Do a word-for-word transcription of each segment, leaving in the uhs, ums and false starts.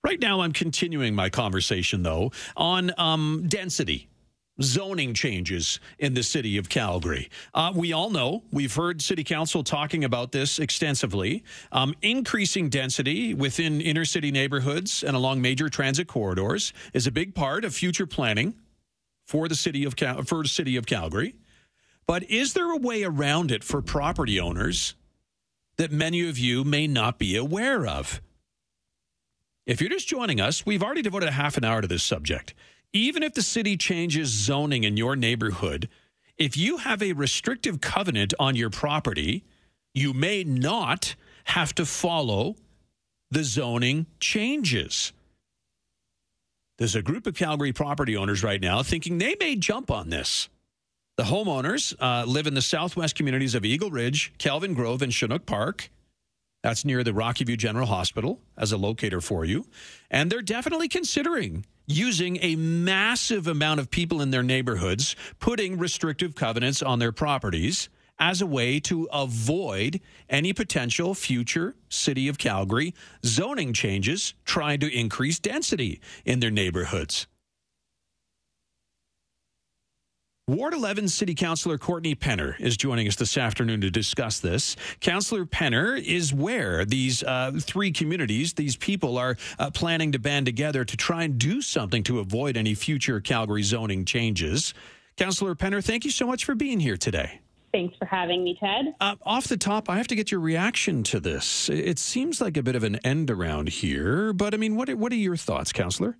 Right now, I'm continuing my conversation, though, on um, density, zoning changes in the city of Calgary. Uh, we all know, we've heard City Council talking about this extensively. Um, increasing density within inner city neighborhoods and along major transit corridors is a big part of future planning for the city of Cal- for the city of Calgary. But is there a way around it for property owners that many of you may not be aware of? If you're just joining us, we've already devoted a half an hour to this subject. Even if the city changes zoning in your neighborhood, if you have a restrictive covenant on your property, you may not have to follow the zoning changes. There's a group of Calgary property owners right now thinking they may jump on this. The homeowners uh, live in the southwest communities of Eagle Ridge, Kelvin Grove, and Chinook Park. That's near the Rocky View General Hospital as a locator for you. And they're definitely considering using a massive amount of people in their neighborhoods, putting restrictive covenants on their properties as a way to avoid any potential future City of Calgary zoning changes trying to increase density in their neighborhoods. Ward eleven City Councillor Courtney Penner is joining us this afternoon to discuss this. Councillor Penner is where these uh, three communities, these people are uh, planning to band together to try and do something to avoid any future Calgary zoning changes. Councillor Penner, thank you so much for being here today. Thanks for having me, Ted. Uh, off the top, I have to get your reaction to this. It seems like a bit of an end around here, but I mean, what are, what are your thoughts, Councillor?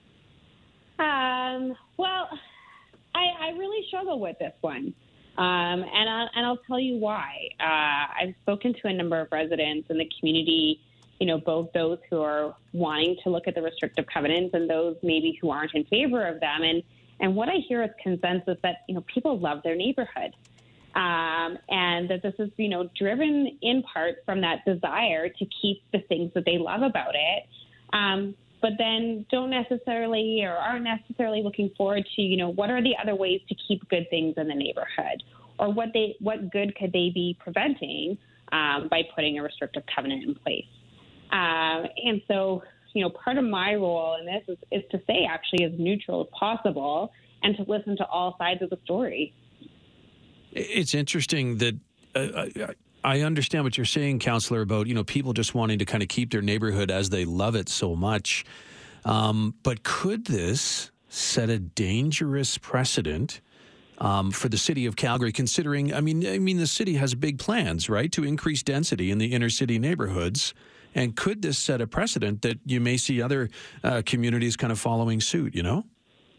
Um, well... I, I really struggle with this one, um, and, I, and I'll tell you why. Uh, I've spoken to a number of residents in the community, you know, both those who are wanting to look at the restrictive covenants and those maybe who aren't in favor of them. And, and what I hear is consensus that, you know, people love their neighborhood, um, and that this is, you know, driven in part from that desire to keep the things that they love about it. Um, but then don't necessarily or aren't necessarily looking forward to, you know, what are the other ways to keep good things in the neighborhood, or what they what good could they be preventing um, by putting a restrictive covenant in place. Um, and so, you know, part of my role in this is, is to stay actually as neutral as possible and to listen to all sides of the story. It's interesting that uh, I understand what you're saying, Councillor, about, you know, people just wanting to kind of keep their neighborhood as they love it so much. Um, but could this set a dangerous precedent um, for the city of Calgary, considering, I mean, I mean, the city has big plans, right, to increase density in the inner city neighborhoods. And could this set a precedent that you may see other uh, communities kind of following suit, you know?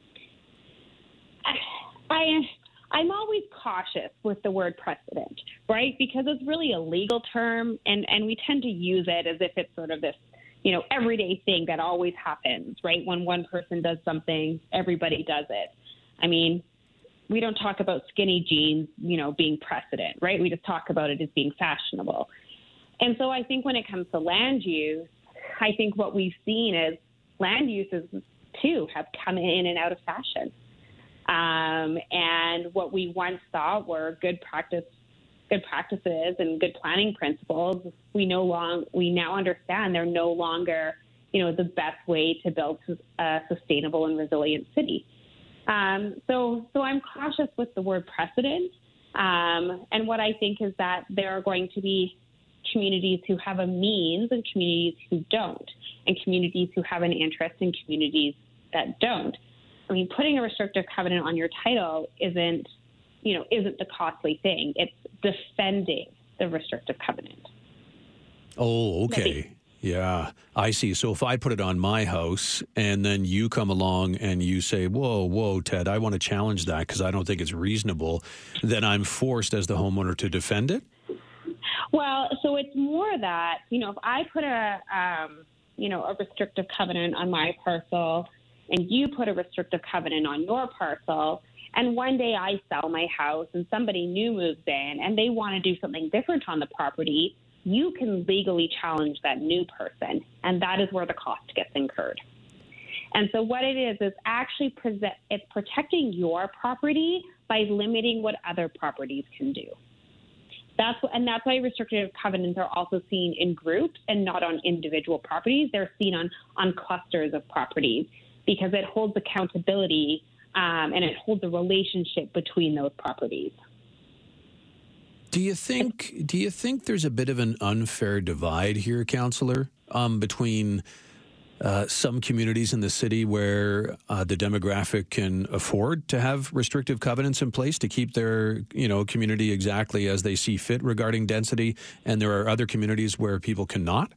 I... I'm always cautious with the word precedent, right? Because it's really a legal term, and, and we tend to use it as if it's sort of this, you know, everyday thing that always happens, right? When one person does something, everybody does it. I mean, we don't talk about skinny jeans, you know, being precedent, right? We just talk about it as being fashionable. And so I think when it comes to land use, I think what we've seen is land uses, too, have come in and out of fashion. Um, and what we once thought were good practice, good practices and good planning principles, we no long we now understand they're no longer, you know, the best way to build a sustainable and resilient city. Um, so, so I'm cautious with the word precedent. Um, and what I think is that there are going to be communities who have a means and communities who don't, and communities who have an interest and communities that don't. I mean, putting a restrictive covenant on your title isn't, you know, isn't the costly thing. It's defending the restrictive covenant. Oh, okay. Maybe. Yeah, I see. So if I put it on my house and then you come along and you say, whoa, whoa, Ted, I want to challenge that because I don't think it's reasonable, then I'm forced as the homeowner to defend it? Well, so it's more that, you know, if I put a, um, you know, a restrictive covenant on my parcel and you put a restrictive covenant on your parcel, and one day I sell my house and somebody new moves in and they want to do something different on the property, you can legally challenge that new person, and that is where the cost gets incurred. And so what it is is actually present, it's protecting your property by limiting what other properties can do. That's and that's why restrictive covenants are also seen in groups and not on individual properties. They're seen on on clusters of properties because it holds accountability um, and it holds a relationship between those properties. Do you think? Do you think there's a bit of an unfair divide here, Councillor, um, between uh, some communities in the city where uh, the demographic can afford to have restrictive covenants in place to keep their, you know, community exactly as they see fit regarding density, and there are other communities where people cannot?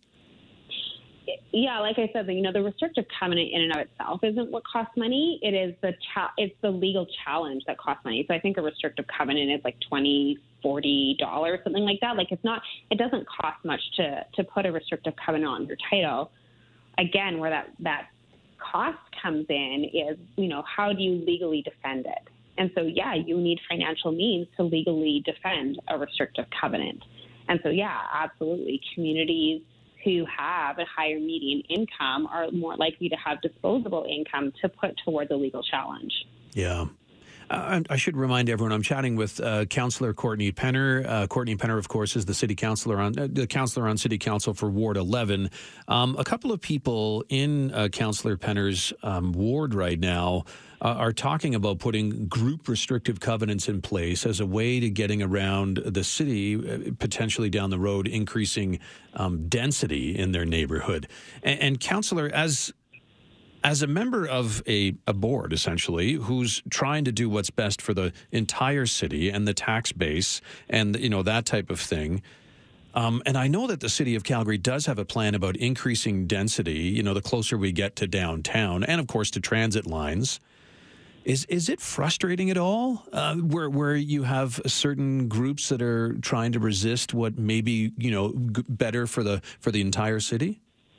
Yeah, like I said, you know, the restrictive covenant in and of itself isn't what costs money. It is the cha- it's the legal challenge that costs money. So I think a restrictive covenant is like twenty, forty dollars, something like that. Like it's not, it doesn't cost much to to put a restrictive covenant on your title. Again, where that that cost comes in is, you know, how do you legally defend it? And so, yeah, you need financial means to legally defend a restrictive covenant. And so, yeah, absolutely, communities who have a higher median income are more likely to have disposable income to put towards a legal challenge. Yeah. Uh, I should remind everyone, I'm chatting with uh, Councillor Courtney Penner. Uh, Courtney Penner, of course, is the city councillor on uh, the councillor on City Council for Ward eleven. Um, a couple of people in uh, Councillor Penner's um, ward right now uh, are talking about putting group restrictive covenants in place as a way to getting around the city, uh, potentially down the road, increasing um, density in their neighborhood. And, and Councillor, as As a member of a, a board, essentially, who's trying to do what's best for the entire city and the tax base and, you know, that type of thing, um, and I know that the city of Calgary does have a plan about increasing density, you know, the closer we get to downtown and, of course, to transit lines. Is is it frustrating at all uh, where where you have certain groups that are trying to resist what may be, you know, g- better for the for the entire city?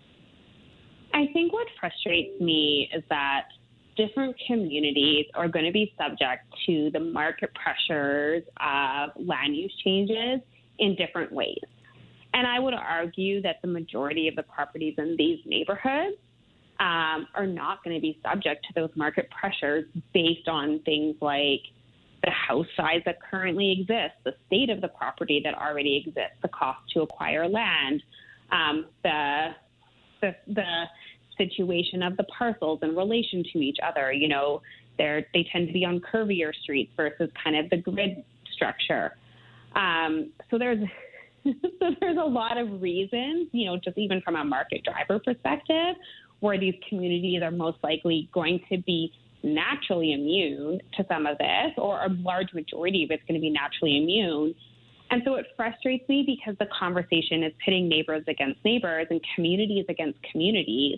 I think what frustrates me is that different communities are going to be subject to the market pressures of land use changes in different ways. And I would argue that the majority of the properties in these neighborhoods um, are not going to be subject to those market pressures based on things like the house size that currently exists, the state of the property that already exists, the cost to acquire land, um, the the the situation of the parcels in relation to each other. You know, they're, they tend to be on curvier streets versus kind of the grid structure. Um, so there's so there's a lot of reasons, you know, just even from a market driver perspective, where these communities are most likely going to be naturally immune to some of this, or a large majority of it's going to be naturally immune. And so it frustrates me because the conversation is pitting neighbors against neighbors and communities against communities.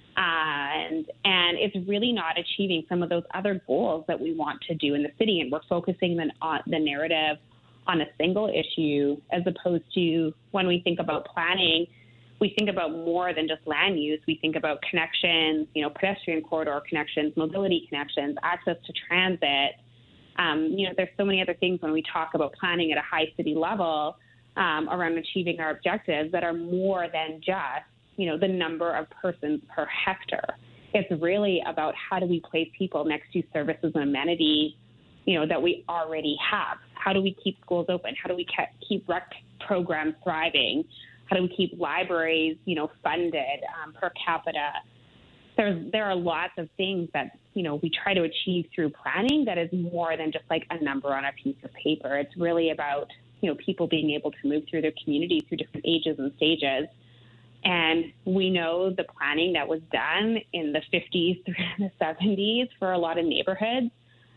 And and it's really not achieving some of those other goals that we want to do in the city. And we're focusing the, on the narrative on a single issue, as opposed to when we think about planning, we think about more than just land use. We think about connections, you know, pedestrian corridor connections, mobility connections, access to transit. Um, you know, there's so many other things when we talk about planning at a high city level um, around achieving our objectives that are more than just, you know, the number of persons per hectare. It's really about how do we place people next to services and amenities, you know, that we already have. How do we keep schools open? How do we keep rec programs thriving? How do we keep libraries, you know, funded um, per capita? There's, there are lots of things that, you know, we try to achieve through planning that is more than just like a number on a piece of paper. It's really about, you know, people being able to move through their community through different ages and stages. And we know the planning that was done in the fifties through the seventies for a lot of neighborhoods,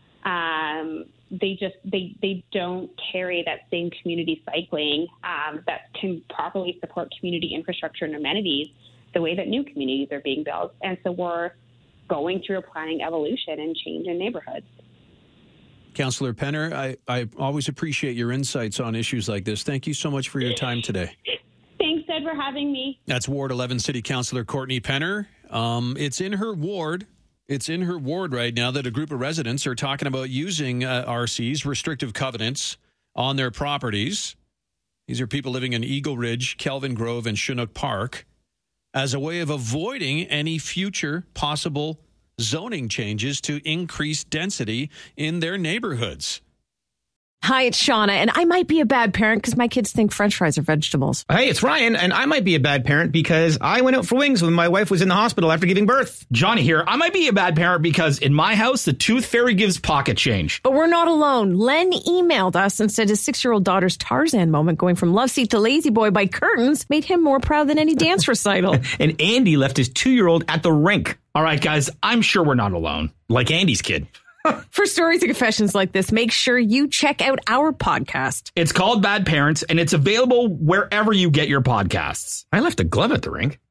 um, they just they they don't carry that same community cycling um, that can properly support community infrastructure and amenities the way that new communities are being built. And so we're going through a planning evolution and change in neighborhoods. Councillor Penner, I, I always appreciate your insights on issues like this. Thank you so much for your time today. Thanks, Ed, for having me. That's Ward eleven City Councillor Courtney Penner. Um, it's in her ward. It's in her ward right now that a group of residents are talking about using uh, R Cs, restrictive covenants, on their properties. These are people living in Eagle Ridge, Kelvin Grove, and Chinook Park, as a way of avoiding any future possible zoning changes to increase density in their neighborhoods. Hi, it's Shauna, and I might be a bad parent because my kids think French fries are vegetables. Hey, it's Ryan, and I might be a bad parent because I went out for wings when my wife was in the hospital after giving birth. Johnny here. I might be a bad parent because in my house, the tooth fairy gives pocket change. But we're not alone. Len emailed us and said his six-year-old daughter's Tarzan moment going from love seat to lazy boy by curtains made him more proud than any dance recital. And Andy left his two-year-old at the rink. All right, guys, I'm sure we're not alone. Like Andy's kid. For stories and confessions like this, make sure you check out our podcast. It's called Bad Parents, and it's available wherever you get your podcasts. I left a glove at the rink.